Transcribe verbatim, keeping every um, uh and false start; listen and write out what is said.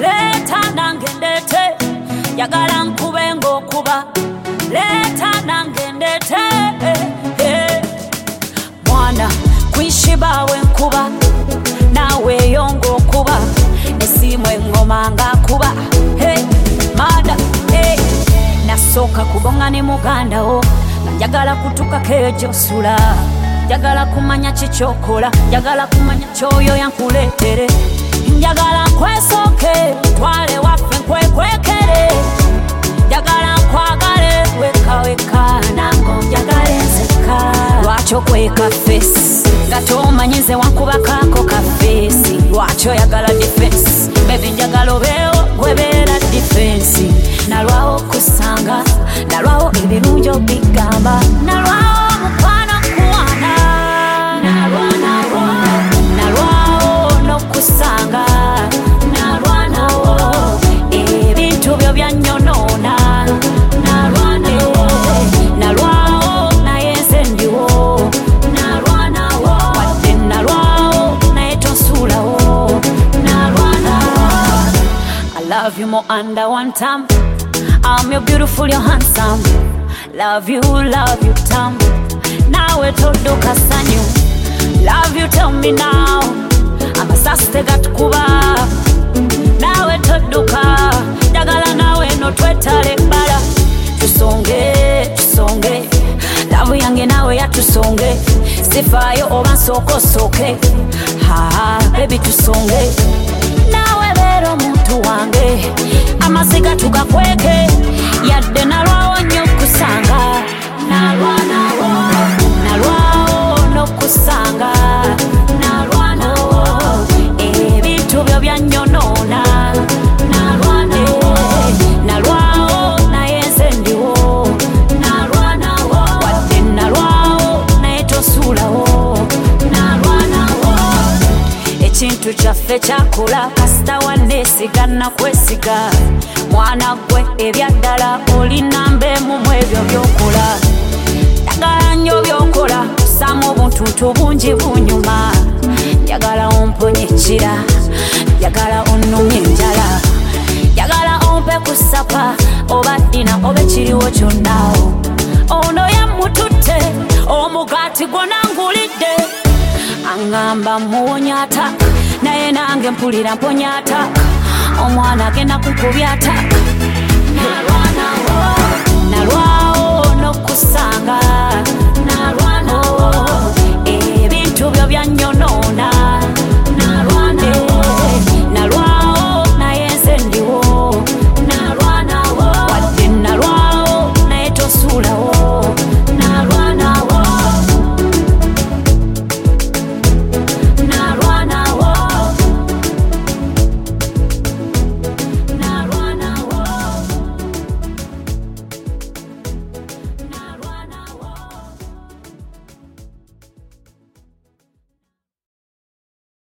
Leta nange ndete yagala nkube ng'okuba Leta nange ndete hey. Mwana kwishiba wenkuba nawe yongo kuba esimwe ngoma nga kuba hey. Mada hey. Nasoka kubonga ne muganda wo njagala kutuka kejo sula njagala kumanya chichokola njagala kumanya choyo yankuletere njagala kwesoke twale wafe nkwekwekere njagala nkwagale weka weka nango njagala enzeka lwacho kweka face gatomanyize wankuba kako ka face lwacho yagala defense baby njagala obeewo gwebera defense nalwawo kusanga nalwawo ebirunjo bigamba nalwawo mukwano kuwana nalwanawo nalwawo nokusanga nalwanawo ebintu byo byanyonona nalwanawo nalwawo naye nze ndiwo nalwanawo wadde nalwawo naye tonsuulawo nalwanawo I love you more under one time I'm your beautiful, you're handsome. Love you, love you, Tam. Now we todo kasanyu. Love you, tell me now. I'm a saste gat kuba. Now we todo ka. Jagala nawe no twetale bala. Tusonge, tusonge. Love yange nawe ya tusonge. Sifayo oba soko soke. Ha, baby tusonge. Nawe bero muntu wange. Amasiga tugakweke yadde nalwawo nnyo kusanga nalwanawo nalwawo nokusanga nalwanawo ebintu byo byanyonona nalwanawo nalwawo naye nze ndiwo nalwanawo wadde nalwawo naye tosuulawo nalwanawo ekintu kyaffe kyakula kasita wanneesiga nakwesiga mwana gwe ebyaddala olinambe mumwe ebyo byokola njagala nnyo byokola kusaamu obuntuntu bungi bunyuma njagala omponye ekira njagala onnumye enjala njagala ompe kusapa oba ddina oba ekiriwo kyonnaawo ono yammututte omugaati gwona ngulidde angamba muwonya ataka naye nange mpulira mponya ataka omwana agenda kukubya ataka nalwanawo nalwawo nokusanga nalwanawo